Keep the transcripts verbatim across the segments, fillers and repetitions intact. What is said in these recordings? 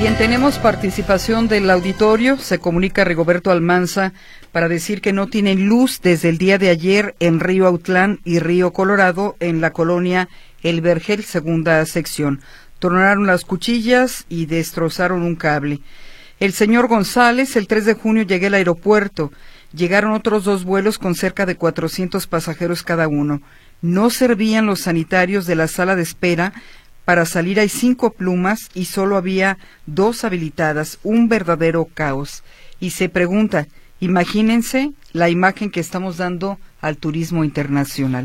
Bien, tenemos participación del auditorio. Se comunica Rigoberto Almanza para decir que no tienen luz desde el día de ayer en Río Autlán y Río Colorado, en la colonia El Vergel, segunda sección. Tronaron las cuchillas y destrozaron un cable. El señor González, el tres de junio llegué al aeropuerto. Llegaron otros dos vuelos con cerca de cuatrocientos pasajeros cada uno. No servían los sanitarios de la sala de espera. Para salir hay cinco plumas y solo había dos habilitadas, un verdadero caos. Y se pregunta, imagínense la imagen que estamos dando al turismo internacional.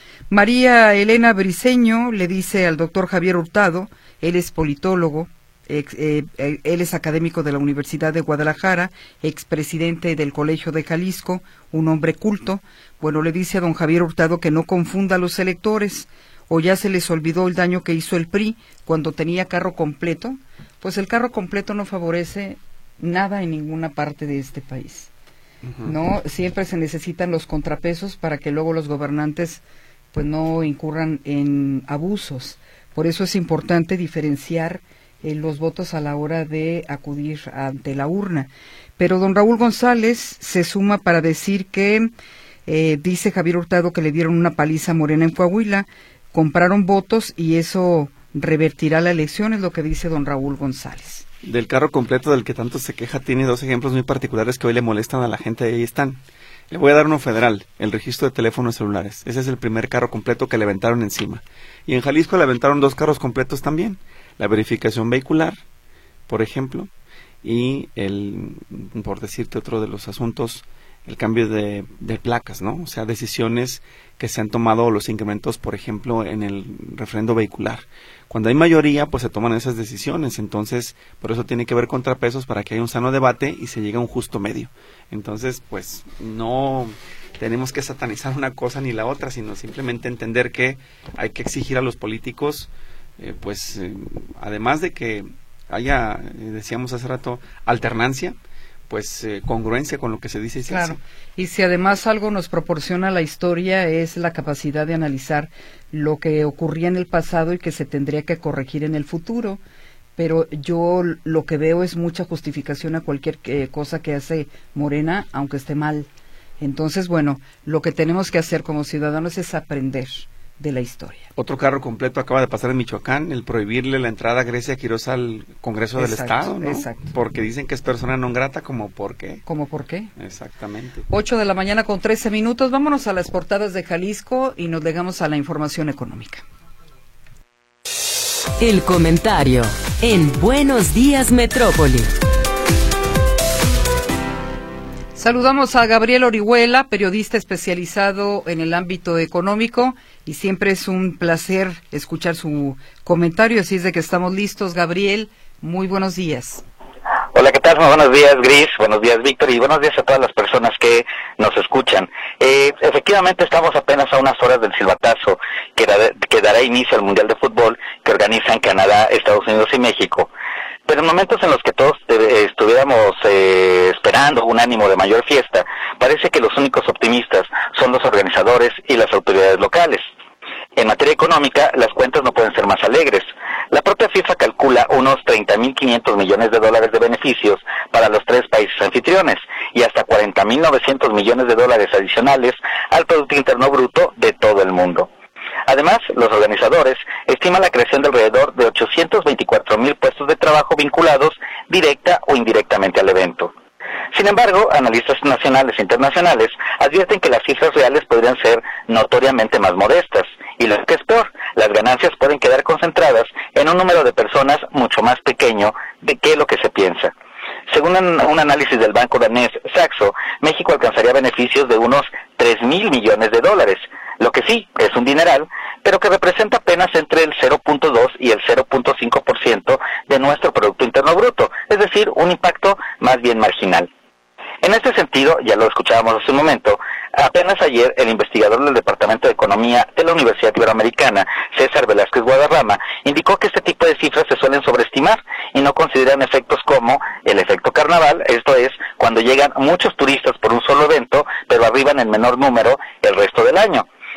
María Elena Briceño le dice al doctor Javier Hurtado, él es politólogo, ex, eh, eh, él es académico de la Universidad de Guadalajara, expresidente del Colegio de Jalisco, un hombre culto. Bueno, le dice a don Javier Hurtado que no confunda a los electores, o ya se les olvidó el daño que hizo el P R I cuando tenía carro completo. Pues el carro completo no favorece nada en ninguna parte de este país. Uh-huh. No, siempre se necesitan los contrapesos para que luego los gobernantes pues no incurran en abusos. Por eso es importante diferenciar eh, los votos a la hora de acudir ante la urna. Pero don Raúl González se suma para decir que eh, dice Javier Hurtado que le dieron una paliza a Morena en Coahuila. Compraron votos y eso revertirá la elección, es lo que dice don Raúl González. Del carro completo del que tanto se queja, tiene dos ejemplos muy particulares que hoy le molestan a la gente, y ahí están. Le voy a dar uno federal, el registro de teléfonos celulares. Ese es el primer carro completo que le aventaron encima. Y en Jalisco le aventaron dos carros completos también. La verificación vehicular, por ejemplo, y el, por decirte otro de los asuntos, el cambio de, de placas, ¿no? O sea, decisiones que se han tomado, los incrementos, por ejemplo, en el refrendo vehicular. Cuando hay mayoría, pues se toman esas decisiones. Entonces, por eso tiene que haber contrapesos para que haya un sano debate y se llegue a un justo medio. Entonces, pues, no tenemos que satanizar una cosa ni la otra, sino simplemente entender que hay que exigir a los políticos, eh, pues, eh, además de que haya, eh, decíamos hace rato, alternancia, pues eh, congruencia con lo que se dice y se claro. hace. Y si además algo nos proporciona la historia es la capacidad de analizar lo que ocurría en el pasado y que se tendría que corregir en el futuro, pero yo lo que veo es mucha justificación a cualquier eh, cosa que hace Morena, aunque esté mal. Entonces, bueno, lo que tenemos que hacer como ciudadanos es aprender de la historia. Otro carro completo acaba de pasar en Michoacán, el prohibirle la entrada a Grecia Quiroz al Congreso exacto, del Estado, ¿no? Exacto. Porque dicen que es persona non grata, ¿como por qué? ¿Cómo por qué? Exactamente. Ocho de la mañana con trece minutos, vámonos a las portadas de Jalisco y nos llegamos a la información económica. El comentario en Buenos Días Metrópoli. Saludamos a Gabriel Orihuela, periodista especializado en el ámbito económico, y siempre es un placer escuchar su comentario, así es de que estamos listos. Gabriel, muy buenos días. Hola, ¿qué tal? Muy buenos días, Gris, buenos días, Víctor, y buenos días a todas las personas que nos escuchan. Eh, efectivamente, estamos apenas a unas horas del silbatazo que, da, que dará inicio al Mundial de Fútbol que organizan Canadá, Estados Unidos y México. Pero en momentos en los que todos eh, estuviéramos eh, esperando un ánimo de mayor fiesta, parece que los únicos optimistas son los organizadores y las autoridades locales. En materia económica, las cuentas no pueden ser más alegres. La propia FIFA calcula unos treinta mil quinientos millones de dólares de beneficios para los tres países anfitriones y hasta cuarenta mil novecientos millones de dólares adicionales al Producto Interno Bruto de todo el mundo. Además, los organizadores estiman la creación de alrededor de ochocientos veinticuatro mil puestos de trabajo vinculados directa o indirectamente al evento. Sin embargo, analistas nacionales e internacionales advierten que las cifras reales podrían ser notoriamente más modestas, y lo que es peor, las ganancias pueden quedar concentradas en un número de personas mucho más pequeño de que lo que se piensa. Según un, un análisis del banco danés Saxo, México alcanzaría beneficios de unos tres mil millones de dólares, lo que sí es un dineral, pero que representa apenas entre el cero punto dos y el cero punto cinco por ciento de nuestro Producto Interno Bruto, es decir, un impacto más bien marginal. En este sentido, ya lo escuchábamos hace un momento, apenas ayer el investigador del Departamento de Economía de la Universidad Iberoamericana, César Velázquez Guadarrama, indicó que este tipo de cifras se suelen sobreestimar y no consideran efectos como el efecto carnaval, esto es, cuando llegan muchos turistas por un solo evento, pero arriban en menor número el resto del año.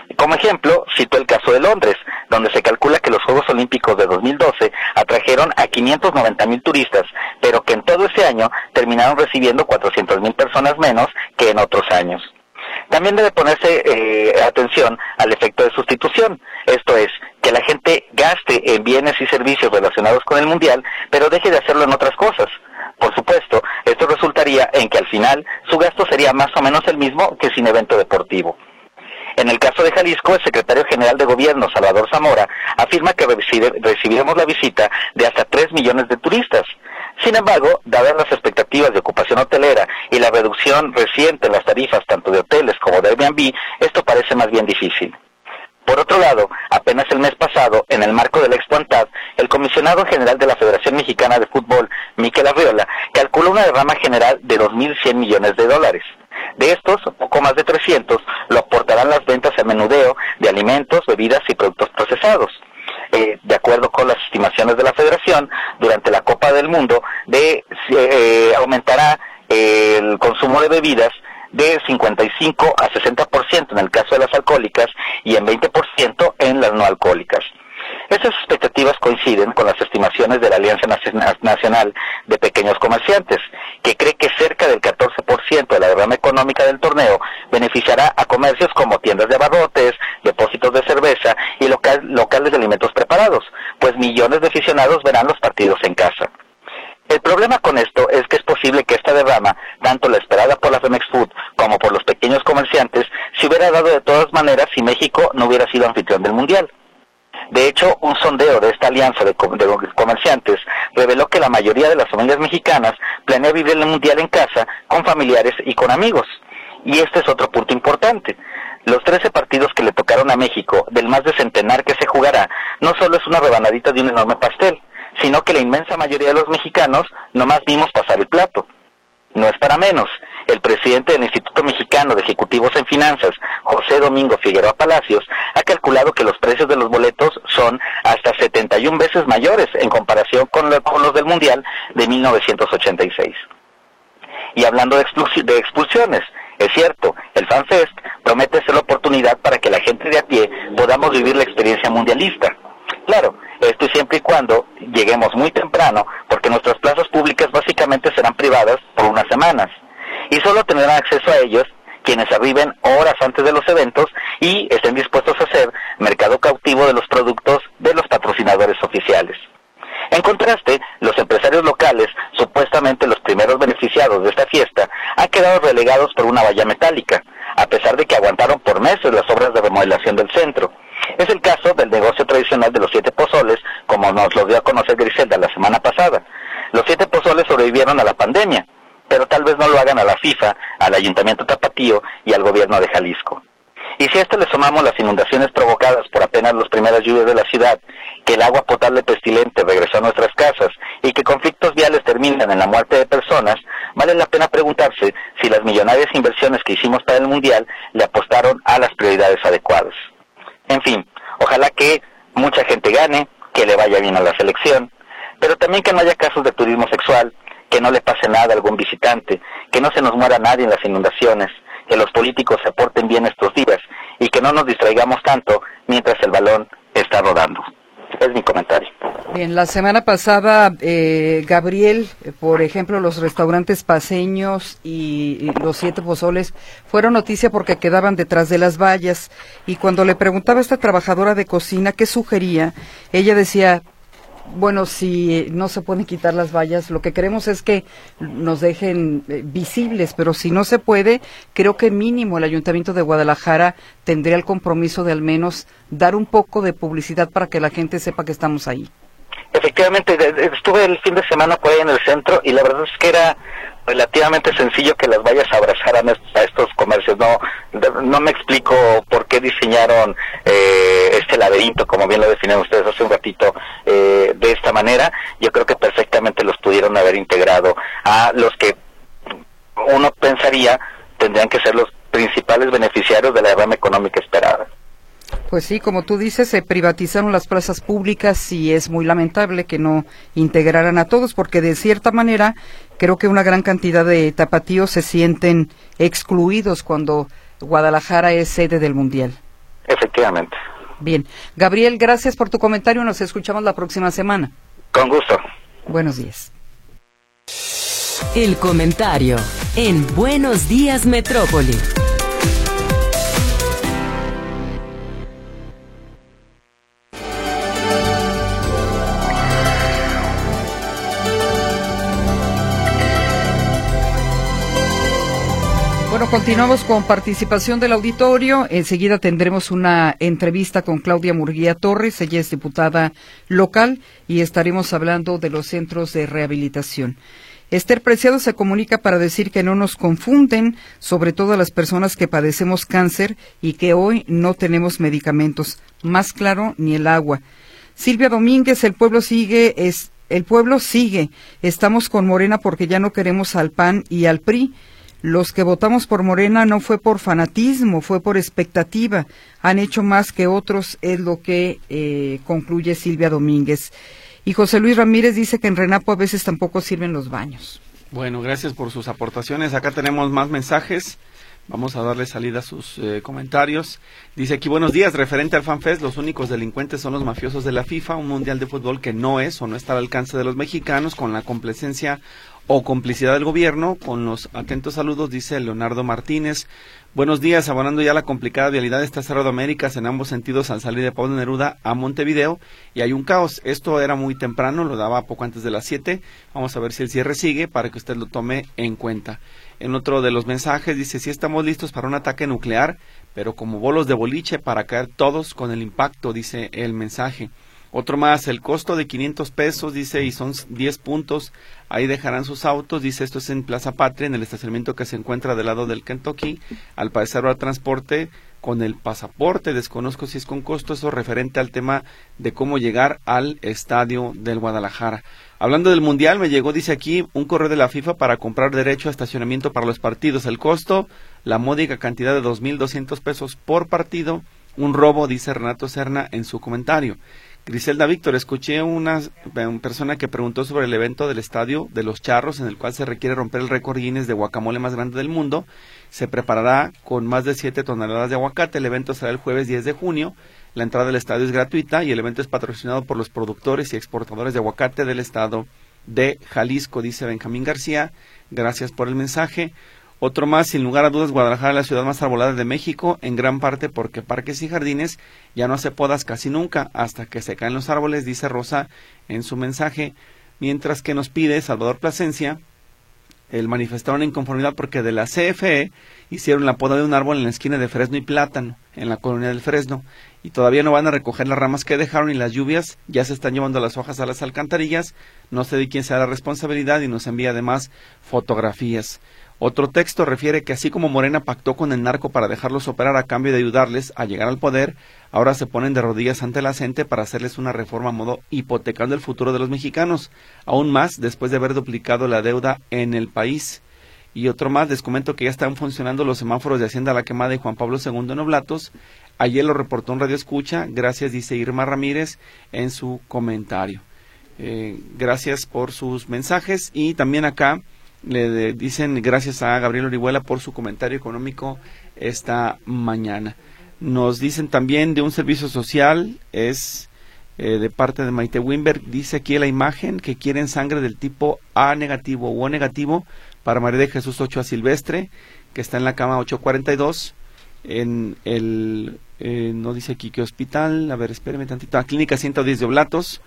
Como ejemplo, cito el caso de Londres, donde se calcula que los Juegos Olímpicos de dos mil doce atrajeron a quinientos noventa mil turistas, pero que en todo ese año terminaron recibiendo cuatrocientas mil personas menos que en otros años. También debe ponerse eh, atención al efecto de sustitución, esto es, que la gente gaste en bienes y servicios relacionados con el Mundial, pero deje de hacerlo en otras cosas. Por supuesto, esto resultaría en que al final su gasto sería más o menos el mismo que sin evento deportivo. En el caso de Jalisco, el secretario general de Gobierno, Salvador Zamora, afirma que recibe, recibiremos la visita de hasta tres millones de turistas. Sin embargo, dadas las expectativas de ocupación hotelera y la reducción reciente en las tarifas tanto de hoteles como de Airbnb, esto parece más bien difícil. Por otro lado, apenas el mes pasado, en el marco del Expo ANTAD, el comisionado general de la Federación Mexicana de Fútbol, Miquel Arriola, calculó una derrama general de dos mil cien millones de dólares. De estos, poco más de trescientos lo aportarán las ventas al menudeo de alimentos, bebidas y productos procesados. Eh, de acuerdo con las estimaciones de la Federación, durante la Copa del Mundo de, eh, aumentará eh, el consumo de bebidas de cincuenta y cinco a sesenta por ciento en el caso de las alcohólicas y en veinte por ciento en las no alcohólicas. Estas expectativas coinciden con las estimaciones de la Alianza Nacional de Pequeños Comerciantes, que cree que cerca del catorce por ciento de la derrama económica del torneo beneficiará a comercios como tiendas de abarrotes, depósitos de cerveza y local, locales de alimentos preparados, pues millones de aficionados verán los partidos en casa. El problema con esto es que es posible que esta derrama, tanto la esperada por la Femex Food como por los pequeños comerciantes, se hubiera dado de todas maneras si México no hubiera sido anfitrión del Mundial. De hecho, un sondeo de esta alianza de, de comerciantes reveló que la mayoría de las familias mexicanas planea vivir el Mundial en casa, con familiares y con amigos. Y este es otro punto importante. Los trece partidos que le tocaron a México, del más de centenar que se jugará, no solo es una rebanadita de un enorme pastel, sino que la inmensa mayoría de los mexicanos nomás vimos pasar el plato. No es para menos. El presidente del Instituto Mexicano de Ejecutivos en Finanzas, José Domingo Figueroa Palacios, ha calculado que los precios de los boletos son hasta setenta y una veces mayores en comparación con, lo, con los del Mundial de mil novecientos ochenta y seis. Y hablando de, de expulsiones, es cierto, el FanFest promete ser la oportunidad para que la gente de a pie podamos vivir la experiencia mundialista. Claro, esto siempre y cuando lleguemos muy temprano, porque nuestras plazas públicas básicamente serán privadas por unas semanas, y solo tendrán acceso a ellos quienes arriben horas antes de los eventos y estén dispuestos a hacer mercado cautivo de los productos de los patrocinadores oficiales. En contraste, los empresarios locales, supuestamente los primeros beneficiados de esta fiesta, han quedado relegados por una valla metálica, a pesar de que aguantaron por meses las obras de remodelación del centro. Es el caso del negocio tradicional de los siete pozoles, como nos lo dio a conocer Griselda la semana pasada. Los siete pozoles sobrevivieron a la pandemia, pero tal vez no lo hagan a la FIFA, al Ayuntamiento Tapatío y al gobierno de Jalisco. Y si a esto le sumamos las inundaciones provocadas por apenas las primeras lluvias de la ciudad, que el agua potable pestilente regresó a nuestras casas y que conflictos viales terminan en la muerte de personas, vale la pena preguntarse si las millonarias inversiones que hicimos para el Mundial le apostaron a las prioridades adecuadas. En fin, ojalá que mucha gente gane, que le vaya bien a la selección, pero también que no haya casos de turismo sexual, que no le pase nada a algún visitante, que no se nos muera nadie en las inundaciones, que los políticos se porten bien estos días y que no nos distraigamos tanto mientras el balón está rodando. Es mi comentario. Bien, la semana pasada, eh, Gabriel, por ejemplo, los restaurantes paceños y, y los siete pozoles fueron noticia porque quedaban detrás de las vallas, y cuando le preguntaba a esta trabajadora de cocina qué sugería, ella decía, bueno, si no se pueden quitar las vallas, lo que queremos es que nos dejen eh, visibles, pero si no se puede, creo que mínimo el Ayuntamiento de Guadalajara tendría el compromiso de al menos dar un poco de publicidad para que la gente sepa que estamos ahí. Efectivamente, estuve el fin de semana por ahí en el centro y la verdad es que era relativamente sencillo que las vallas abrazaran a estos comercios. No no me explico por qué diseñaron eh, este laberinto, como bien lo definieron ustedes hace un ratito, eh, de esta manera. Yo creo que perfectamente los pudieron haber integrado a los que uno pensaría tendrían que ser los principales beneficiarios de la derrama económica esperada. Pues sí, como tú dices, se privatizaron las plazas públicas y es muy lamentable que no integraran a todos, porque de cierta manera creo que una gran cantidad de tapatíos se sienten excluidos cuando Guadalajara es sede del Mundial. Efectivamente. Bien. Gabriel, gracias por tu comentario. Nos escuchamos la próxima semana. Con gusto. Buenos días. El comentario en Buenos Días Metrópoli. Bueno, continuamos con participación del auditorio. Enseguida tendremos una entrevista con Claudia Murguía Torres. Ella es diputada local y estaremos hablando de los centros de rehabilitación. Esther Preciado se comunica para decir que no nos confunden, sobre todo a las personas que padecemos cáncer y que hoy no tenemos medicamentos. Más claro, ni el agua. Silvia Domínguez, el pueblo sigue, es, el pueblo sigue. Estamos con Morena porque ya no queremos al P A N y al P R I. Los que votamos por Morena no fue por fanatismo, fue por expectativa. Han hecho más que otros, es lo que eh, concluye Silvia Domínguez. Y José Luis Ramírez dice que en Renapo a veces tampoco sirven los baños. Bueno, gracias por sus aportaciones. Acá tenemos más mensajes. Vamos a darle salida a sus eh, comentarios. Dice aquí, buenos días, referente al FanFest, los únicos delincuentes son los mafiosos de la FIFA, un mundial de fútbol que no es o no está al alcance de los mexicanos, con la complacencia o complicidad del gobierno. Con los atentos saludos, dice Leonardo Martínez. Buenos días, abonando ya la complicada vialidad, está cerrado Américas en ambos sentidos al salir de Pablo Neruda a Montevideo y hay un caos. Esto era muy temprano, lo daba poco antes de las siete. Vamos a ver si el cierre sigue para que usted lo tome en cuenta. En otro de los mensajes dice, sí estamos listos para un ataque nuclear, pero como bolos de boliche para caer todos con el impacto, dice el mensaje. Otro más, el costo de quinientos pesos, dice, y son diez puntos, ahí dejarán sus autos, dice, esto es en Plaza Patria, en el estacionamiento que se encuentra del lado del Kentucky, al parecer habrá transporte con el pasaporte, desconozco si es con costo, eso referente al tema de cómo llegar al estadio del Guadalajara. Hablando del Mundial, me llegó, dice aquí, un correo de la FIFA para comprar derecho a estacionamiento para los partidos, el costo, la módica cantidad de dos mil doscientos pesos por partido, un robo, dice Renato Serna en su comentario. Griselda Víctor, escuché una, una persona que preguntó sobre el evento del Estadio de los Charros, en el cual se requiere romper el récord Guinness de guacamole más grande del mundo. Se preparará con más de siete toneladas de aguacate. El evento será el jueves diez de junio. La entrada al estadio es gratuita y el evento es patrocinado por los productores y exportadores de aguacate del estado de Jalisco, dice Benjamín García. Gracias por el mensaje. Otro más, sin lugar a dudas, Guadalajara es la ciudad más arbolada de México, en gran parte porque Parques y Jardines ya no hace podas casi nunca, hasta que se caen los árboles, dice Rosa en su mensaje, mientras que nos pide Salvador Plasencia, el manifestaron inconformidad porque de la C F E hicieron la poda de un árbol en la esquina de Fresno y Plátano, en la colonia del Fresno, y todavía no van a recoger las ramas que dejaron y las lluvias ya se están llevando las hojas a las alcantarillas, no sé de quién sea la responsabilidad y nos envía además fotografías. Otro texto refiere que así como Morena pactó con el narco para dejarlos operar a cambio de ayudarles a llegar al poder, ahora se ponen de rodillas ante la gente para hacerles una reforma a modo hipotecando el futuro de los mexicanos, aún más después de haber duplicado la deuda en el país. Y otro más, les comento que ya están funcionando los semáforos de Hacienda La Quemada y Juan Pablo segundo en Oblatos. Ayer lo reportó un Radio Escucha, gracias, dice Irma Ramírez en su comentario. Eh, gracias por sus mensajes y también acá le de, dicen gracias a Gabriel Orihuela por su comentario económico esta mañana. Nos dicen también de un servicio social, es eh, de parte de Maite Wimberg, dice aquí la imagen que quieren sangre del tipo A negativo o O negativo para María de Jesús Ochoa Silvestre, que está en la cama ocho cuarenta y dos, en el, eh, no dice aquí qué hospital, a ver, espéreme tantito, la clínica ciento diez de Oblatos,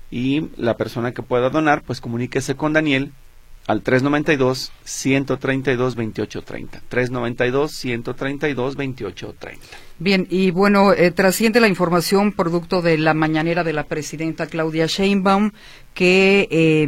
y la persona que pueda donar, pues comuníquese con Daniel al tres noventa y dos, ciento treinta y dos, veintiocho treinta. tres noventa y dos, ciento treinta y dos, veintiocho treinta. Bien, y bueno, eh, trasciende la información producto de la mañanera de la presidenta Claudia Sheinbaum que eh,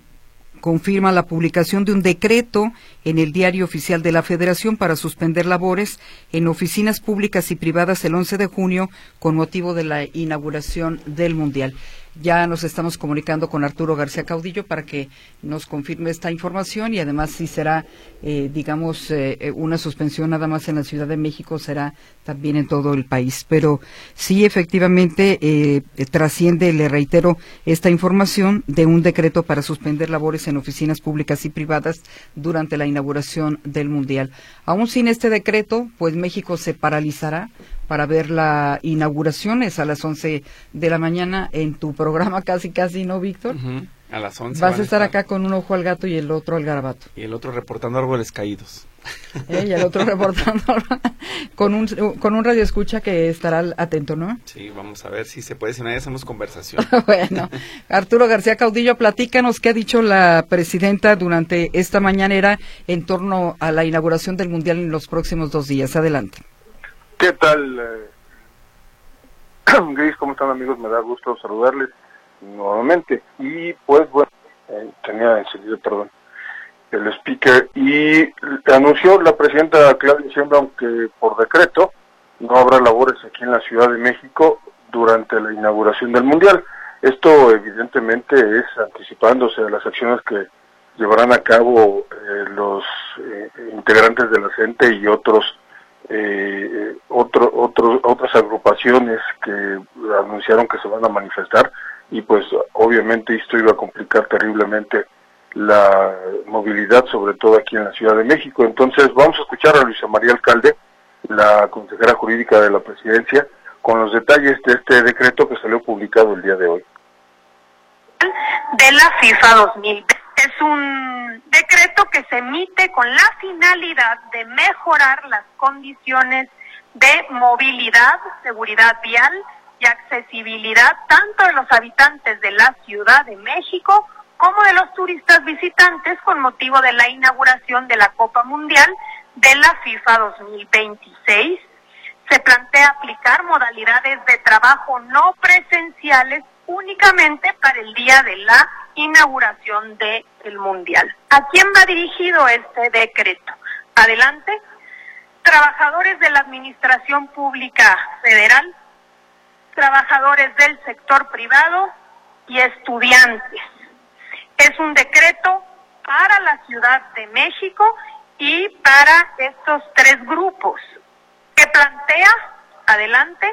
confirma la publicación de un decreto en el Diario Oficial de la Federación para suspender labores en oficinas públicas y privadas el once de junio con motivo de la inauguración del Mundial. Ya nos estamos comunicando con Arturo García Caudillo para que nos confirme esta información y además si será, eh, digamos, eh, una suspensión nada más en la Ciudad de México, será también en todo el país. Pero sí, efectivamente, eh, trasciende, le reitero, esta información de un decreto para suspender labores en oficinas públicas y privadas durante la inauguración del Mundial. Aún sin este decreto, pues México se paralizará para ver la inauguración. Es a las once de la mañana en tu programa casi casi, ¿no, Víctor? Uh-huh. A las once. Vas a estar acá con un ojo al gato y el otro al garabato. Y el otro reportando árboles caídos. ¿Eh? Y el otro reportando con un con un radio escucha que estará atento, ¿no? Sí, vamos a ver si se puede, si no ya hacemos conversación. Bueno, Arturo García Caudillo, platícanos qué ha dicho la presidenta durante esta mañanera en torno a la inauguración del Mundial en los próximos dos días. Adelante. ¿Qué tal, eh, Gris? ¿Cómo están, amigos? Me da gusto saludarles nuevamente. Y pues, bueno, eh, tenía encendido, perdón, el speaker, y anunció la presidenta Claudia Sheinbaum que por decreto no habrá labores aquí en la Ciudad de México durante la inauguración del Mundial. Esto evidentemente es anticipándose a las acciones que llevarán a cabo eh, los eh, integrantes de la gente y otros eh, otro, otro, otras agrupaciones que anunciaron que se van a manifestar, y pues obviamente esto iba a complicar terriblemente la movilidad, sobre todo aquí en la Ciudad de México. Entonces vamos a escuchar a Luisa María Alcalde, la consejera jurídica de la Presidencia, con los detalles de este decreto que salió publicado el día de hoy. De la FIFA dos mil veinte. Es un decreto que se emite con la finalidad de mejorar las condiciones de movilidad, seguridad vial y accesibilidad tanto de los habitantes de la Ciudad de México como de los turistas visitantes con motivo de la inauguración de la Copa Mundial de la FIFA dos mil veintiséis. Se plantea aplicar modalidades de trabajo no presenciales únicamente para el día de la inauguración del Mundial. ¿A quién va dirigido este decreto? Adelante. Trabajadores de la Administración Pública Federal, trabajadores del sector privado y estudiantes. Es un decreto para la Ciudad de México y para estos tres grupos. ¿Qué plantea? Adelante.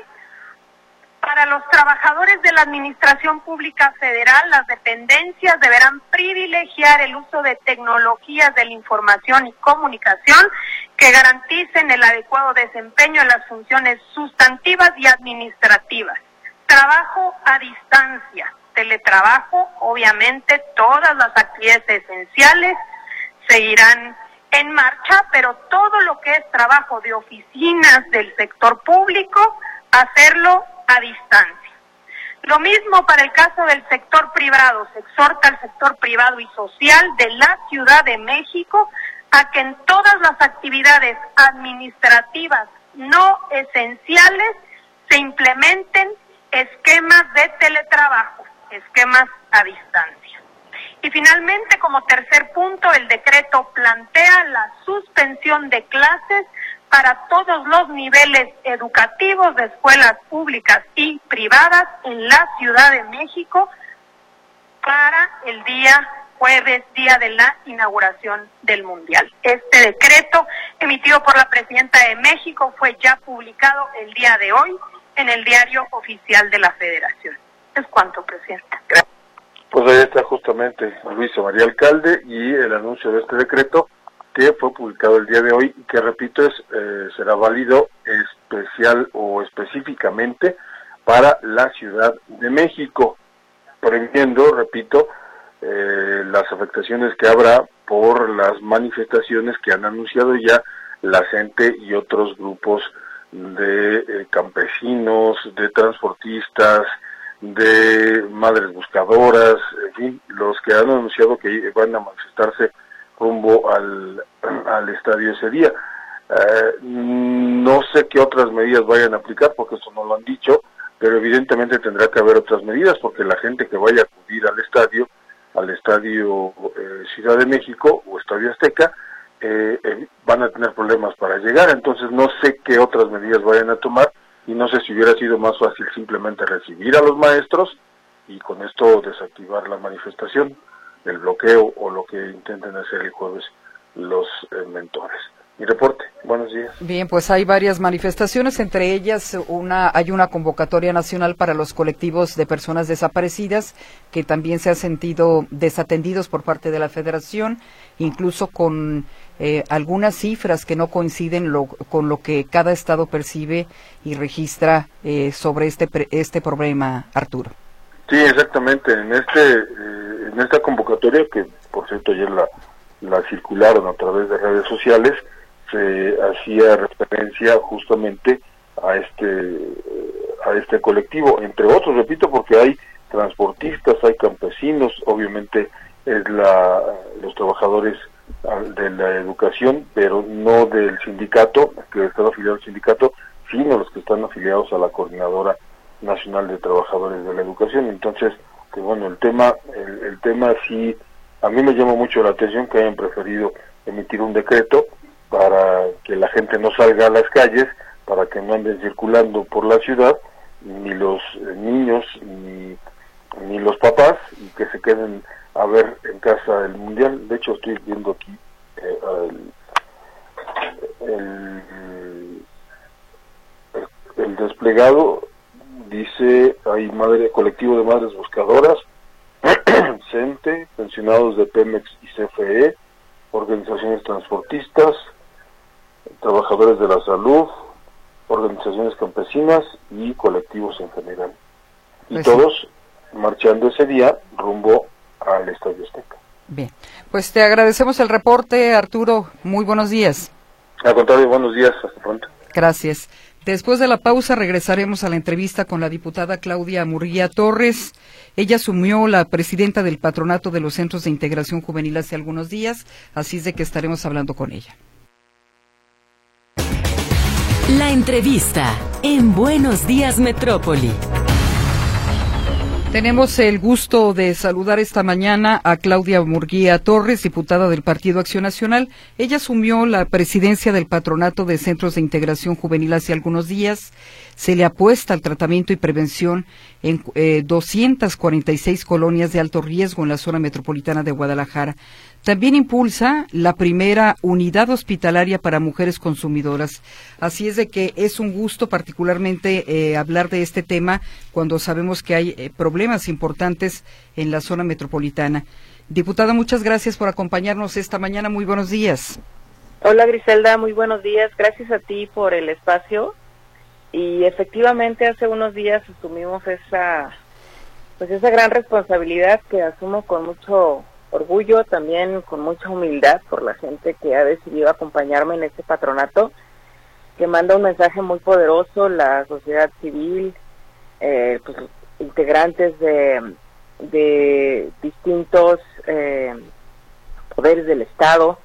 Para los trabajadores de la Administración Pública Federal, las dependencias deberán privilegiar el uso de tecnologías de la información y comunicación que garanticen el adecuado desempeño de las funciones sustantivas y administrativas. Trabajo a distancia, teletrabajo, obviamente todas las actividades esenciales seguirán en marcha, pero todo lo que es trabajo de oficinas del sector público, hacerlo a distancia. Lo mismo para el caso del sector privado. Se exhorta al sector privado y social de la Ciudad de México a que en todas las actividades administrativas no esenciales se implementen esquemas de teletrabajo, esquemas a distancia. Y finalmente, como tercer punto, el decreto plantea la suspensión de clases para todos los niveles educativos de escuelas públicas y privadas en la Ciudad de México para el día jueves, día de la inauguración del Mundial. Este decreto, emitido por la Presidenta de México, fue ya publicado el día de hoy en el Diario Oficial de la Federación. Es cuanto, Presidenta. Gracias. Pues ahí está justamente Luisa María Alcalde y el anuncio de este decreto que fue publicado el día de hoy y que, repito, es eh, será válido especial o específicamente para la Ciudad de México, previniendo, repito, eh, las afectaciones que habrá por las manifestaciones que han anunciado ya la gente y otros grupos de eh, campesinos, de transportistas, de madres buscadoras, en fin, los que han anunciado que van a manifestarse rumbo al, al estadio ese día. Eh, no sé qué otras medidas vayan a aplicar, porque eso no lo han dicho, pero evidentemente tendrá que haber otras medidas, porque la gente que vaya a acudir al estadio, al estadio eh, Ciudad de México o Estadio Azteca, eh, eh, van a tener problemas para llegar. Entonces no sé qué otras medidas vayan a tomar, y no sé si hubiera sido más fácil simplemente recibir a los maestros y con esto desactivar la manifestación, el bloqueo o lo que intenten hacer el jueves los eh, mentores. mi reporte. Buenos días. Bien, pues hay varias manifestaciones, entre ellas una hay una convocatoria nacional para los colectivos de personas desaparecidas que también se han sentido desatendidos por parte de la Federación, incluso con eh, algunas cifras que no coinciden lo, con lo que cada estado percibe y registra eh, sobre este este problema, Arturo. Sí, exactamente. En este eh, en esta convocatoria, que por cierto ayer la la circularon a través de redes sociales, se hacía referencia justamente a este a este colectivo, entre otros, repito, porque hay transportistas, hay campesinos, obviamente es la los trabajadores de la educación, pero no del sindicato, que están afiliados al sindicato, sino los que están afiliados a la Coordinadora Nacional de Trabajadores de la Educación. Entonces, que bueno, el tema el, el tema sí, a mí me llama mucho la atención que hayan preferido emitir un decreto para que la gente no salga a las calles, para que no anden circulando por la ciudad, ni los eh, niños, ni, ni los papás, y que se queden a ver en casa el Mundial. De hecho, estoy viendo aquí eh, el, el, el, el desplegado, dice, hay madre colectivo de madres buscadoras, CENTE, pensionados de Pemex y C F E, organizaciones transportistas, trabajadores de la salud, organizaciones campesinas y colectivos en general. Y pues todos sí, marchando ese día rumbo al Estadio Azteca. Bien, pues te agradecemos el reporte, Arturo. Muy buenos días. Al contrario, buenos días. Hasta pronto. Gracias. Después de la pausa regresaremos a la entrevista con la diputada Claudia Murguía Torres. Ella asumió la presidenta del Patronato de los Centros de Integración Juvenil hace algunos días, así es de que estaremos hablando con ella. La entrevista en Buenos Días Metrópoli. Tenemos el gusto de saludar esta mañana a Claudia Murguía Torres, diputada del Partido Acción Nacional. Ella asumió la presidencia del Patronato de Centros de Integración Juvenil hace algunos días. Se le apuesta al tratamiento y prevención en eh, doscientas cuarenta y seis colonias de alto riesgo en la zona metropolitana de Guadalajara. También impulsa la primera unidad hospitalaria para mujeres consumidoras. Así es de que es un gusto particularmente eh, hablar de este tema cuando sabemos que hay eh, problemas importantes en la zona metropolitana. Diputada, muchas gracias por acompañarnos esta mañana. Muy buenos días. Hola, Griselda, muy buenos días. Gracias a ti por el espacio. Y efectivamente hace unos días asumimos esa, pues esa gran responsabilidad que asumo con mucho orgullo, también con mucha humildad por la gente que ha decidido acompañarme en este patronato, que manda un mensaje muy poderoso, la sociedad civil, eh, pues integrantes de, de distintos eh, poderes del Estado,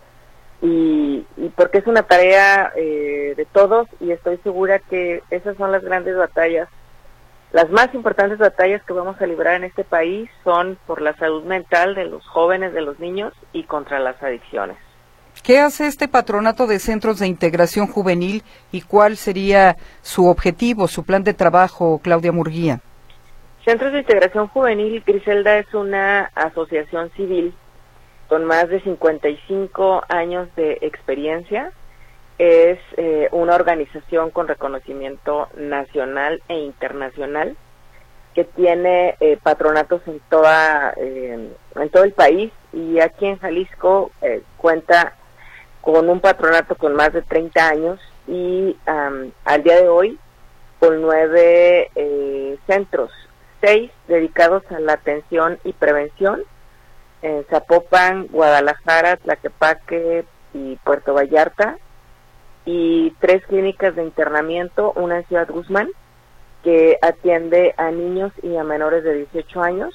y, y porque es una tarea eh, de todos, y estoy segura que esas son las grandes batallas. Las más importantes batallas que vamos a librar en este país son por la salud mental de los jóvenes, de los niños, y contra las adicciones. ¿Qué hace este patronato de centros de integración juvenil y cuál sería su objetivo, su plan de trabajo, Claudia Murguía? Centros de Integración Juvenil, Griselda, es una asociación civil con más de cincuenta y cinco años de experiencia. Es eh, una organización con reconocimiento nacional e internacional que tiene eh, patronatos en toda eh, en todo el país, y aquí en Jalisco eh, cuenta con un patronato con más de treinta años y um, al día de hoy con nueve eh, centros, seis dedicados a la atención y prevención en Zapopan, Guadalajara, Tlaquepaque y Puerto Vallarta, y tres clínicas de internamiento, una en Ciudad Guzmán, que atiende a niños y a menores de dieciocho años.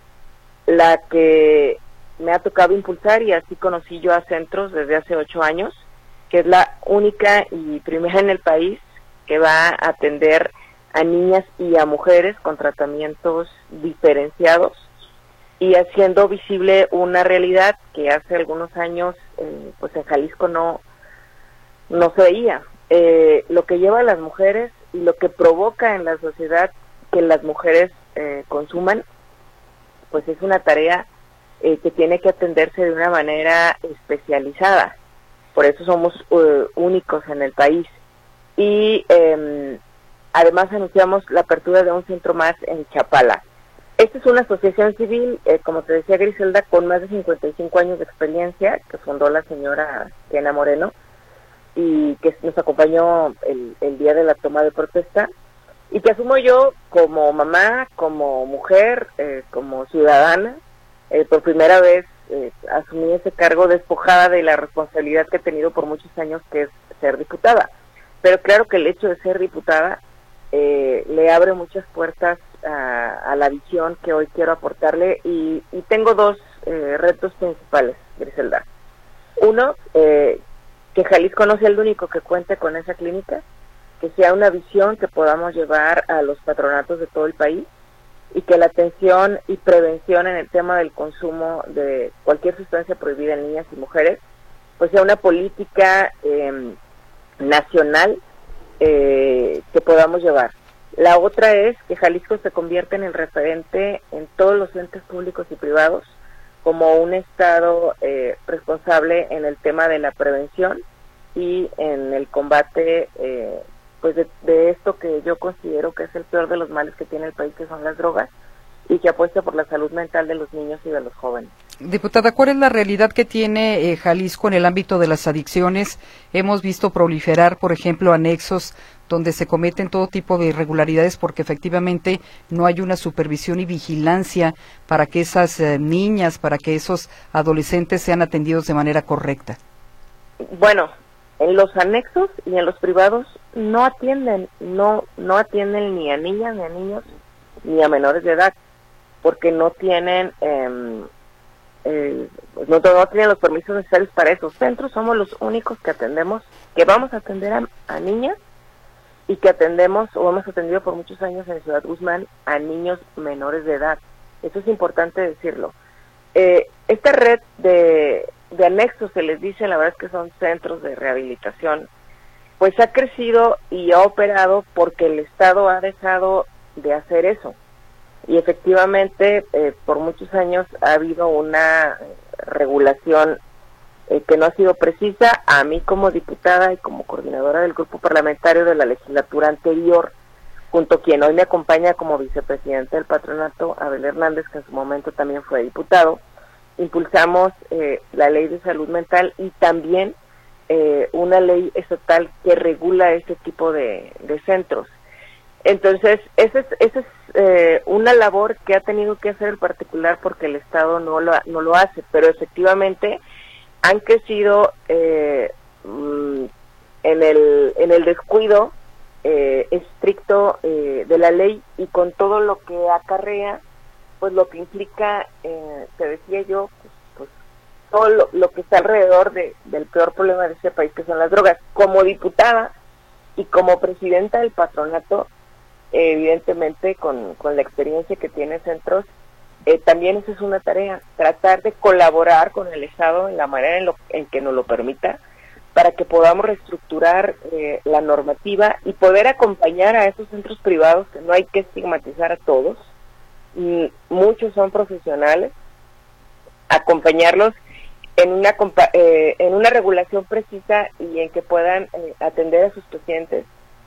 La que me ha tocado impulsar, y así conocí yo a Centros desde hace ocho años, que es la única y primera en el país que va a atender a niñas y a mujeres con tratamientos diferenciados, y haciendo visible una realidad que hace algunos años eh, pues en Jalisco no no se veía, eh, lo que lleva a las mujeres y lo que provoca en la sociedad que las mujeres eh, consuman, pues es una tarea eh, que tiene que atenderse de una manera especializada, por eso somos uh, únicos en el país. Y eh, además anunciamos la apertura de un centro más en Chapala. Esta es una asociación civil, eh, como te decía Griselda, con más de cincuenta y cinco años de experiencia, que fundó la señora Diana Moreno, y que nos acompañó el, el día de la toma de protesta, y que asumo yo como mamá, como mujer, eh, como ciudadana. Eh, por primera vez eh, asumí ese cargo despojada de la responsabilidad que he tenido por muchos años, que es ser diputada. Pero claro que el hecho de ser diputada eh, le abre muchas puertas a, a la visión que hoy quiero aportarle, y, y tengo dos eh, retos principales, Griselda. Uno, eh, que Jalisco no sea el único que cuente con esa clínica, que sea una visión que podamos llevar a los patronatos de todo el país, y que la atención y prevención en el tema del consumo de cualquier sustancia prohibida en niñas y mujeres, pues sea una política eh, nacional eh, que podamos llevar. La otra es que Jalisco se convierta en el referente en todos los entes públicos y privados como un estado eh, responsable en el tema de la prevención y en el combate eh, pues de, de esto que yo considero que es el peor de los males que tiene el país, que son las drogas, y que apuesta por la salud mental de los niños y de los jóvenes. Diputada, ¿cuál es la realidad que tiene eh, Jalisco en el ámbito de las adicciones? Hemos visto proliferar, por ejemplo, anexos donde se cometen todo tipo de irregularidades porque efectivamente no hay una supervisión y vigilancia para que esas eh, niñas, para que esos adolescentes sean atendidos de manera correcta. Bueno, en los anexos y en los privados no atienden, no no atienden ni a niñas, ni a niños, ni a menores de edad, porque no tienen eh, eh, no, no tienen los permisos necesarios para esos centros. Somos los únicos que atendemos, que vamos a atender a, a niñas, y que atendemos o hemos atendido por muchos años en Ciudad Guzmán a niños menores de edad. Eso es importante decirlo. Eh, esta red de, de anexos, se les dice, la verdad es que son centros de rehabilitación, pues ha crecido y ha operado porque el Estado ha dejado de hacer eso. Y efectivamente, eh, por muchos años ha habido una regulación eh, que no ha sido precisa. A mí como diputada y como coordinadora del grupo parlamentario de la legislatura anterior, junto a quien hoy me acompaña como vicepresidente del patronato, Abel Hernández, que en su momento también fue diputado, impulsamos eh, la ley de salud mental y también eh, una ley estatal que regula este tipo de, de centros. Entonces, esa es, esa es eh, una labor que ha tenido que hacer el particular porque el Estado no lo, no lo hace, pero efectivamente han crecido eh, en el en el descuido eh, estricto eh, de la ley, y con todo lo que acarrea, pues lo que implica, eh, te decía yo, pues, pues todo lo, lo que está alrededor de, del peor problema de este país, que son las drogas. Como diputada y como presidenta del patronato, eh, evidentemente con, con la experiencia que tiene Centros, eh, también esa es una tarea, tratar de colaborar con el Estado en la manera en, lo, en que nos lo permita, para que podamos reestructurar eh, la normativa y poder acompañar a esos centros privados, que no hay que estigmatizar a todos, y muchos son profesionales, acompañarlos en una eh, en una regulación precisa y en que puedan eh, atender a sus pacientes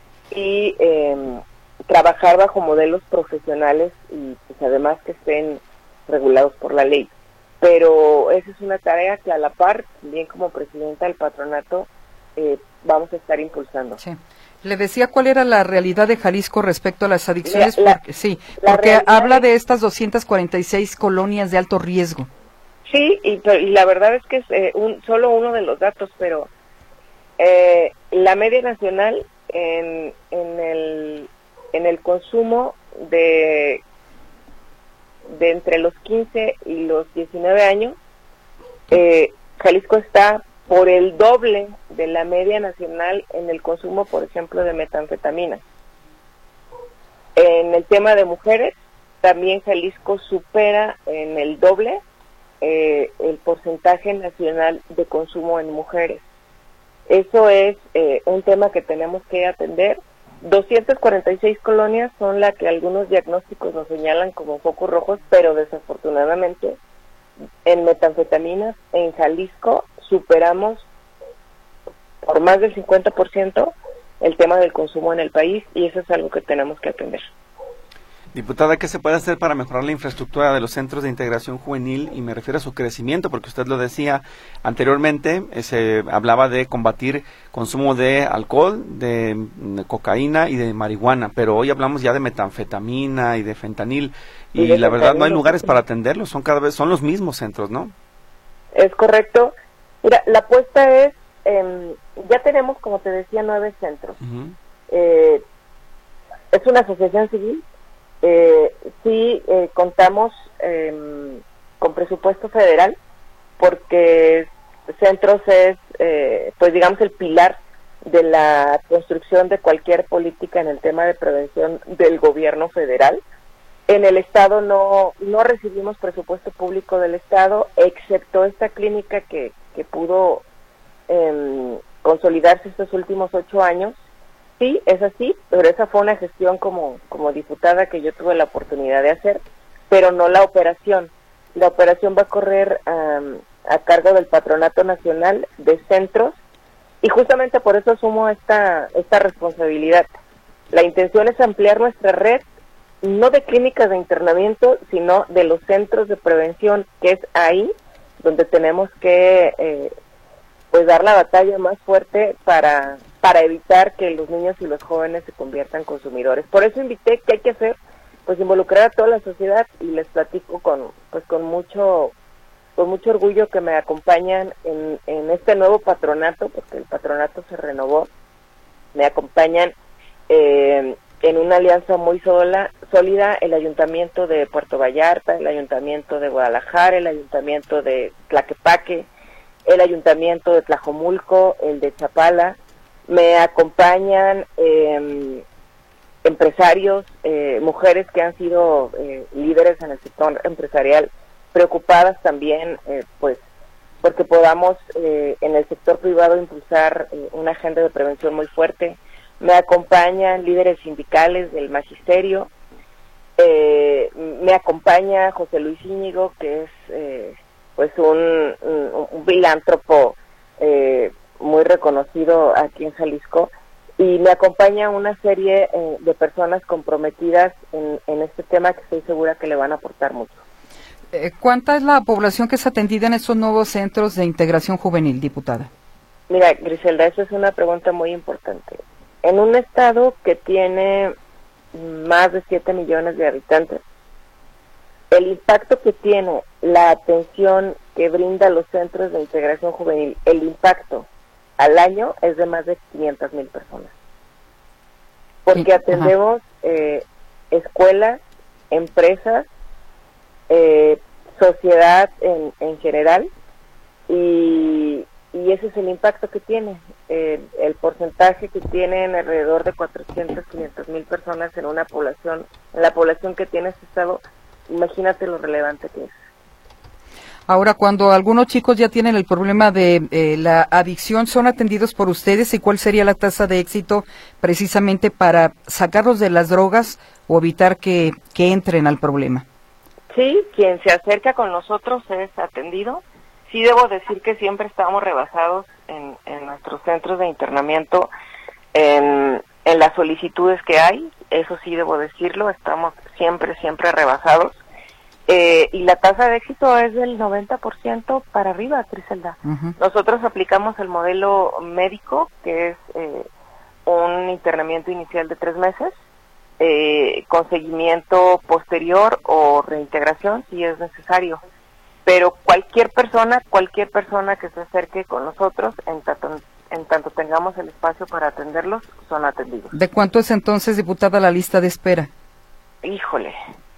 y eh, trabajar bajo modelos profesionales y pues además que estén regulados por la ley. Pero esa es una tarea que a la par, también como presidenta del patronato, eh, vamos a estar impulsando. Sí. Le decía cuál era la realidad de Jalisco respecto a las adicciones, la, porque, sí, porque habla de estas doscientas cuarenta y seis colonias de alto riesgo. Sí, y, y la verdad es que es eh, un, solo uno de los datos, pero eh, la media nacional en, en, el, en el consumo de de entre los quince y los diecinueve años, eh, Jalisco está por el doble de la media nacional en el consumo, por ejemplo, de metanfetamina. En el tema de mujeres, también Jalisco supera en el doble eh, el porcentaje nacional de consumo en mujeres. Eso es eh, un tema que tenemos que atender. doscientas cuarenta y seis colonias son las que algunos diagnósticos nos señalan como focos rojos, pero desafortunadamente en metanfetaminas en Jalisco superamos por más del cincuenta por ciento el tema del consumo en el país, y eso es algo que tenemos que atender. Diputada, ¿qué se puede hacer para mejorar la infraestructura de los centros de integración juvenil? Y me refiero a su crecimiento, porque usted lo decía anteriormente, eh, se hablaba de combatir consumo de alcohol, de, de cocaína y de marihuana, pero hoy hablamos ya de metanfetamina y de fentanil, y, y de la fentanil, verdad no hay lugares para atenderlos, son cada vez son los mismos centros, ¿no? Es correcto. Mira, la apuesta es, eh, ya tenemos, como te decía, nueve centros. Uh-huh. eh, es una asociación civil. Eh, sí eh, contamos eh, con presupuesto federal, porque Centros es, eh, pues digamos, el pilar de la construcción de cualquier política en el tema de prevención del gobierno federal. En el Estado no no recibimos presupuesto público del Estado, excepto esta clínica que, que pudo eh, consolidarse estos últimos ocho años. Sí, es así, pero esa fue una gestión como, como diputada que yo tuve la oportunidad de hacer, pero no la operación. La operación va a correr um, a cargo del Patronato Nacional de Centros, y justamente por eso asumo esta, esta responsabilidad. La intención es ampliar nuestra red, no de clínicas de internamiento, sino de los centros de prevención, que es ahí donde tenemos que eh, pues dar la batalla más fuerte para... para evitar que los niños y los jóvenes se conviertan en consumidores. Por eso invité, que hay que hacer, pues involucrar a toda la sociedad, y les platico con pues con mucho con mucho orgullo que me acompañan en, en este nuevo patronato, porque el patronato se renovó. Me acompañan eh, en una alianza muy sola, sólida el Ayuntamiento de Puerto Vallarta, el Ayuntamiento de Guadalajara, el Ayuntamiento de Tlaquepaque, el Ayuntamiento de Tlajomulco, el de Chapala. Me acompañan eh, empresarios, eh, mujeres que han sido eh, líderes en el sector empresarial, preocupadas también, eh, pues, porque podamos eh, en el sector privado impulsar eh, una agenda de prevención muy fuerte. Me acompañan líderes sindicales del magisterio. Eh, me acompaña José Luis Íñigo, que es eh, pues un, un, un filántropo eh, muy reconocido aquí en Jalisco, y me acompaña una serie eh, de personas comprometidas en, en este tema, que estoy segura que le van a aportar mucho. Eh, ¿Cuánta es la población que es atendida en estos nuevos centros de integración juvenil, diputada? Mira, Griselda, esa es una pregunta muy importante. En un estado que tiene más de siete millones de habitantes, el impacto que tiene la atención que brinda los centros de integración juvenil, el impacto al año es de más de quinientas mil personas. Porque sí, atendemos eh, escuelas, empresas, eh, sociedad en, en general, y, y ese es el impacto que tiene. Eh, el porcentaje que tienen alrededor de cuatrocientas, quinientas mil personas en una población, en la población que tiene este estado, imagínate lo relevante que es. Ahora, cuando algunos chicos ya tienen el problema de eh, la adicción, ¿son atendidos por ustedes? ¿Y cuál sería la tasa de éxito precisamente para sacarlos de las drogas o evitar que, que entren al problema? Sí, quien se acerca con nosotros es atendido. Sí debo decir que siempre estamos rebasados en, en nuestros centros de internamiento, en, en las solicitudes que hay. Eso sí debo decirlo, estamos siempre, siempre rebasados. Eh, y la tasa de éxito es del noventa por ciento para arriba, Griselda. Uh-huh. Nosotros aplicamos el modelo médico, que es eh, un internamiento inicial de tres meses, eh, con seguimiento posterior o reintegración si es necesario. Pero cualquier persona, cualquier persona que se acerque con nosotros, en tanto, en tanto tengamos el espacio para atenderlos, son atendidos. ¿De cuánto es entonces, diputada, la lista de espera? Híjole...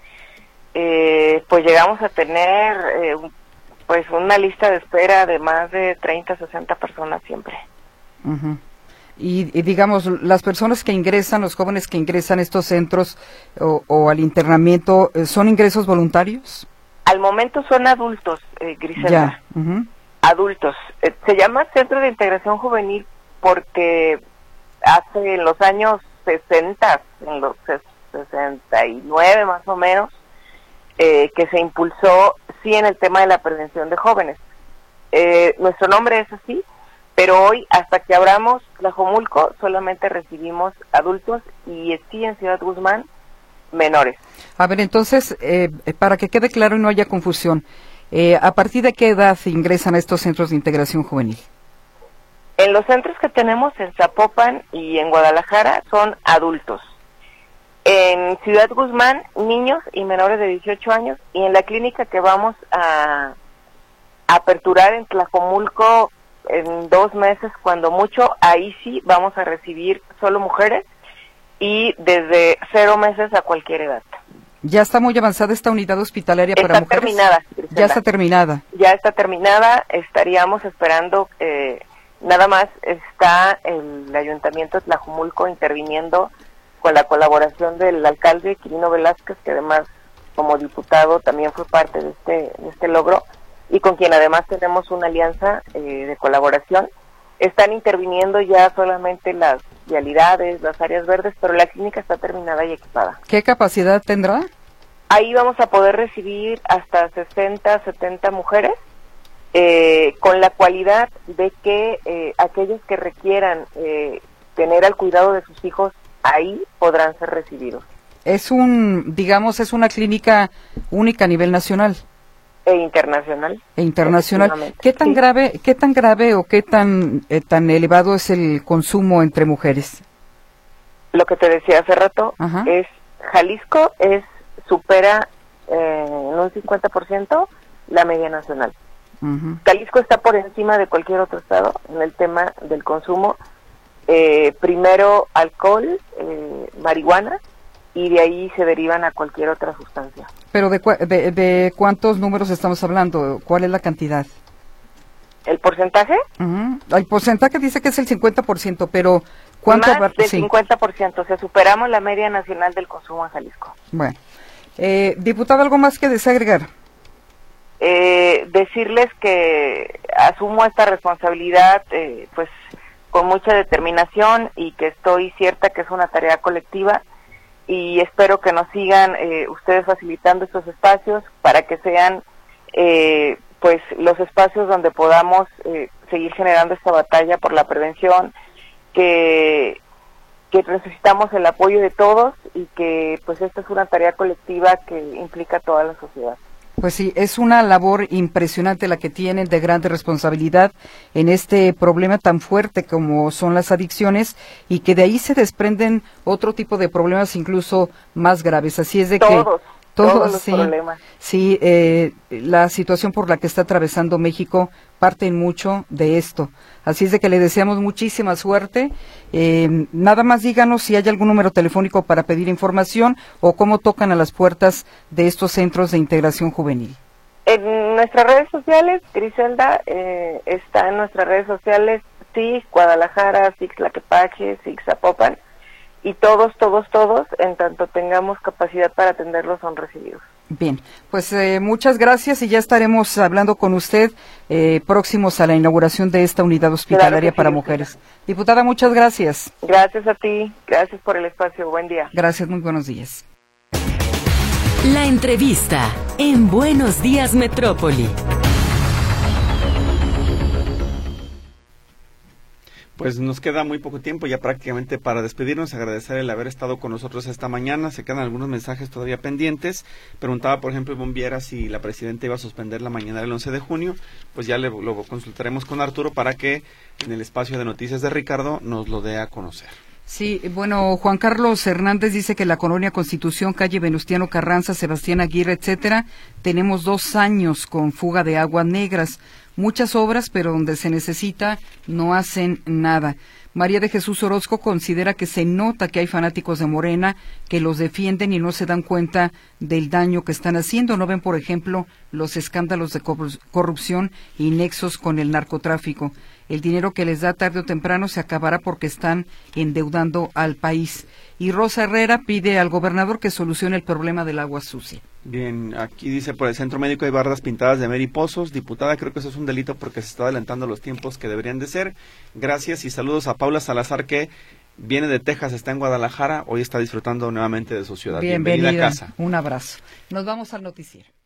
Eh, pues llegamos a tener eh, pues una lista de espera de más de treinta, sesenta personas siempre. Uh-huh. Y, y digamos, las personas que ingresan, los jóvenes que ingresan a estos centros o, o al internamiento, ¿son ingresos voluntarios? Al momento son adultos, eh, Griselda. Uh-huh. Adultos. Eh, se llama Centro de Integración Juvenil porque hace en los años sesenta, en los sesenta y nueve más o menos, Eh, que se impulsó, sí, en el tema de la prevención de jóvenes. Eh, nuestro nombre es así Pero hoy, hasta que abramos Tlajomulco, solamente recibimos adultos y sí en Ciudad Guzmán, menores. A ver, entonces, eh, para que quede claro y no haya confusión, eh, ¿a partir de qué edad ingresan a estos centros de integración juvenil? En los centros que tenemos en Zapopan y en Guadalajara son adultos. En Ciudad Guzmán, niños y menores de dieciocho años, y en la clínica que vamos a, a aperturar en Tlajomulco en dos meses, cuando mucho, ahí sí vamos a recibir solo mujeres y desde cero meses a cualquier edad. ¿Ya está muy avanzada esta unidad hospitalaria para está mujeres? Terminada, Griselda. Ya está terminada. Ya está terminada, estaríamos esperando, eh, nada más está el Ayuntamiento de Tlajomulco interviniendo con la colaboración del alcalde Quirino Velázquez, que además como diputado también fue parte de este, de este logro, y con quien además tenemos una alianza eh, de colaboración. Están interviniendo ya solamente las vialidades, las áreas verdes, pero la clínica está terminada y equipada. ¿Qué capacidad tendrá? Ahí vamos a poder recibir hasta sesenta, setenta mujeres, eh, con la cualidad de que eh, aquellos que requieran eh, tener al cuidado de sus hijos, ahí podrán ser recibidos. Es un, digamos, es una clínica única a nivel nacional. E internacional. E internacional. ¿Qué tan sí. grave, qué tan grave o qué tan eh, tan elevado es el consumo entre mujeres? Lo que te decía hace rato, Ajá. es Jalisco es supera eh, en un cincuenta por ciento la media nacional. Uh-huh. Jalisco está por encima de cualquier otro estado en el tema del consumo. Eh, primero alcohol, eh, marihuana, y de ahí se derivan a cualquier otra sustancia. ¿Pero de, cu de, de cuántos números estamos hablando? ¿Cuál es la cantidad? ¿El porcentaje? Uh-huh. El porcentaje dice que es el cincuenta por ciento, pero ¿cuánto? Más del sí. cincuenta por ciento, o sea, superamos la media nacional del consumo en Jalisco. Bueno. Eh, diputado, ¿algo más que desagregar? Eh, decirles que asumo esta responsabilidad, eh, pues, con mucha determinación y que estoy cierta que es una tarea colectiva, y espero que nos sigan eh, ustedes facilitando estos espacios para que sean eh, pues los espacios donde podamos eh, seguir generando esta batalla por la prevención, que que necesitamos el apoyo de todos y que pues esta es una tarea colectiva que implica a toda la sociedad. Pues sí, es una labor impresionante la que tienen, de grande responsabilidad en este problema tan fuerte como son las adicciones, y que de ahí se desprenden otro tipo de problemas incluso más graves. Así es de todos, que todos, todos los sí, problemas. Sí, eh, la situación por la que está atravesando México parten mucho de esto. Así es de que le deseamos muchísima suerte. Eh, nada más díganos si hay algún número telefónico para pedir información o cómo tocan a las puertas de estos centros de integración juvenil. En nuestras redes sociales, Griselda, eh, está en nuestras redes sociales S I G Guadalajara, S I G Tlaquepaque, S I G Zapopan, y todos, todos, todos, en tanto tengamos capacidad para atenderlos, son recibidos. Bien, pues eh, muchas gracias, y ya estaremos hablando con usted eh, próximos a la inauguración de esta unidad hospitalaria claro para sí, mujeres. Claro. Diputada, muchas gracias. Gracias a ti, gracias por el espacio, buen día. Gracias, muy buenos días. La entrevista en Buenos Días Metrópoli. Pues nos queda muy poco tiempo ya prácticamente para despedirnos, agradecer el haber estado con nosotros esta mañana. Se quedan algunos mensajes todavía pendientes. Preguntaba, por ejemplo, Bombiera si la presidenta iba a suspender la mañana del once de junio. Pues ya le, lo consultaremos con Arturo para que en el espacio de noticias de Ricardo nos lo dé a conocer. Sí, bueno, Juan Carlos Hernández dice que la colonia Constitución, calle Venustiano Carranza, Sebastián Aguirre, etcétera, tenemos dos años con fuga de aguas negras. Muchas obras, pero donde se necesita no hacen nada. María de Jesús Orozco considera que se nota que hay fanáticos de Morena que los defienden y no se dan cuenta del daño que están haciendo. No ven, por ejemplo, los escándalos de corrupción y nexos con el narcotráfico. El dinero que les da tarde o temprano se acabará porque están endeudando al país. Y Rosa Herrera pide al gobernador que solucione el problema del agua sucia. Bien, aquí dice, por el Centro Médico hay bardas pintadas de Mary Pozos. Diputada, creo que eso es un delito porque se está adelantando los tiempos que deberían de ser. Gracias y saludos a Paula Salazar, que viene de Texas, está en Guadalajara, hoy está disfrutando nuevamente de su ciudad. Bienvenida, Bienvenida a casa. Un abrazo. Nos vamos al noticiero.